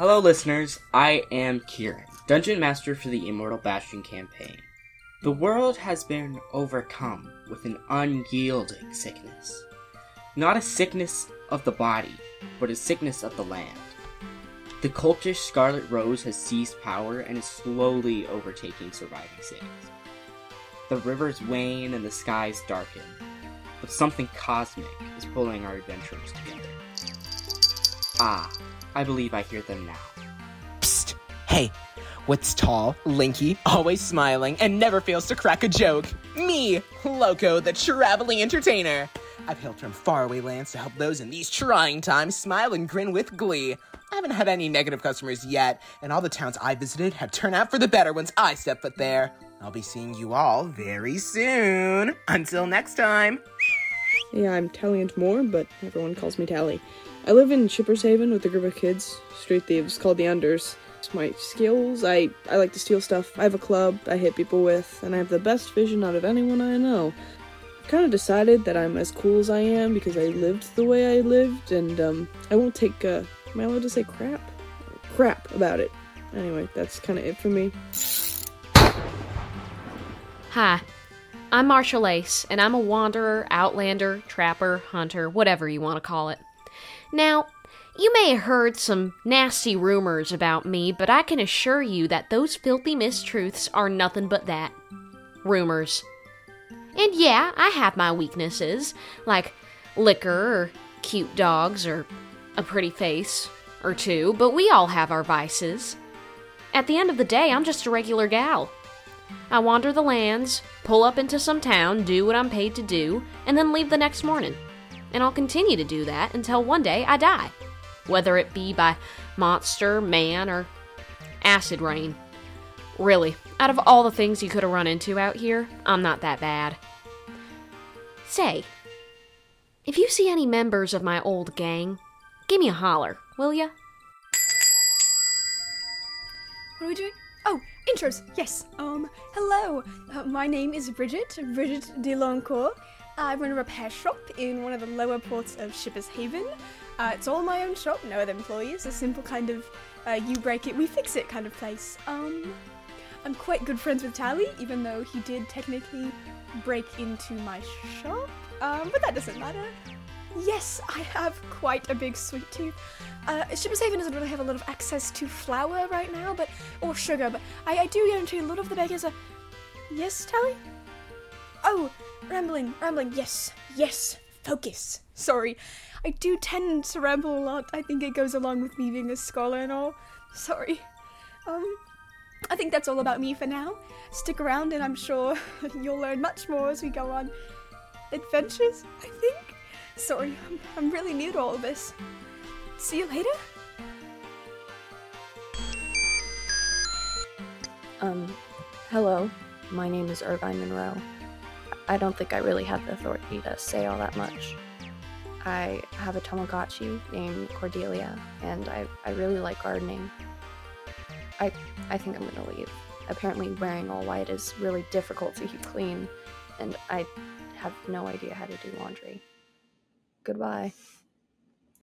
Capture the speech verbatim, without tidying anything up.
Hello listeners, I am Kieran, Dungeon Master for the Immortal Bastion campaign. The world has been overcome with an unyielding sickness. Not a sickness of the body, but a sickness of the land. The cultish Scarlet Rose has seized power and is slowly overtaking surviving cities. The rivers wane and the skies darken, but something cosmic is pulling our adventurers together. Ah, I believe I hear them now. Psst! Hey, what's tall, lanky, always smiling, and never fails to crack a joke? Me, Loco, the traveling entertainer. I've hailed from faraway lands to help those in these trying times smile and grin with glee. I haven't had any negative customers yet, and all the towns I visited have turned out for the better once I step foot there. I'll be seeing you all very soon. Until next time. Yeah, I'm Talliant Moore, but everyone calls me Tally. I live in Shippers Haven with a group of kids, street thieves called the Unders. It's my skills, I, I like to steal stuff. I have a club I hit people with, and I have the best vision out of anyone I know. I've kind of decided that I'm as cool as I am because I lived the way I lived, and um, I won't take, uh, am I allowed to say crap? Crap about it. Anyway, that's kind of it for me. Hi, I'm Marshall Ace, and I'm a wanderer, outlander, trapper, hunter, whatever you want to call it. Now, you may have heard some nasty rumors about me, but I can assure you that those filthy mistruths are nothing but that. Rumors. And yeah, I have my weaknesses, like liquor, or cute dogs, or a pretty face, or two, but we all have our vices. At the end of the day, I'm just a regular gal. I wander the lands, pull up into some town, do what I'm paid to do, and then leave the next morning. And I'll continue to do that until one day I die. Whether it be by monster, man, or acid rain. Really, out of all the things you could have run into out here, I'm not that bad. Say, if you see any members of my old gang, give me a holler, will ya? What are we doing? Oh, intros, yes. Um, hello. Uh, my name is Bridget, Bridget DeLoncourt. I run a repair shop in one of the lower ports of Shippers Haven. Uh, it's all my own shop, no other employees, a simple kind of uh, you break it, we fix it kind of place. Um, I'm quite good friends with Tally, even though he did technically break into my shop, um, but that doesn't matter. Yes, I have quite a big sweet tooth. Uh, Shippers Haven doesn't really have a lot of access to flour right now, but or sugar, but I, I do guarantee a lot of the bakers are... Yes, Tally? Oh, rambling, rambling, yes, yes, focus. Sorry, I do tend to ramble a lot. I think it goes along with me being a scholar and all. Sorry. Um, I think that's all about me for now. Stick around and I'm sure you'll learn much more as we go on adventures, I think. Sorry, I'm, I'm really new to all of this. See you later? Um, hello. My name is Irvine Monroe. I don't think I really have the authority to say all that much. I have a Tamagotchi named Cordelia, and I, I really like gardening. I I think I'm gonna leave. Apparently wearing all white is really difficult to keep clean, and I have no idea how to do laundry. Goodbye.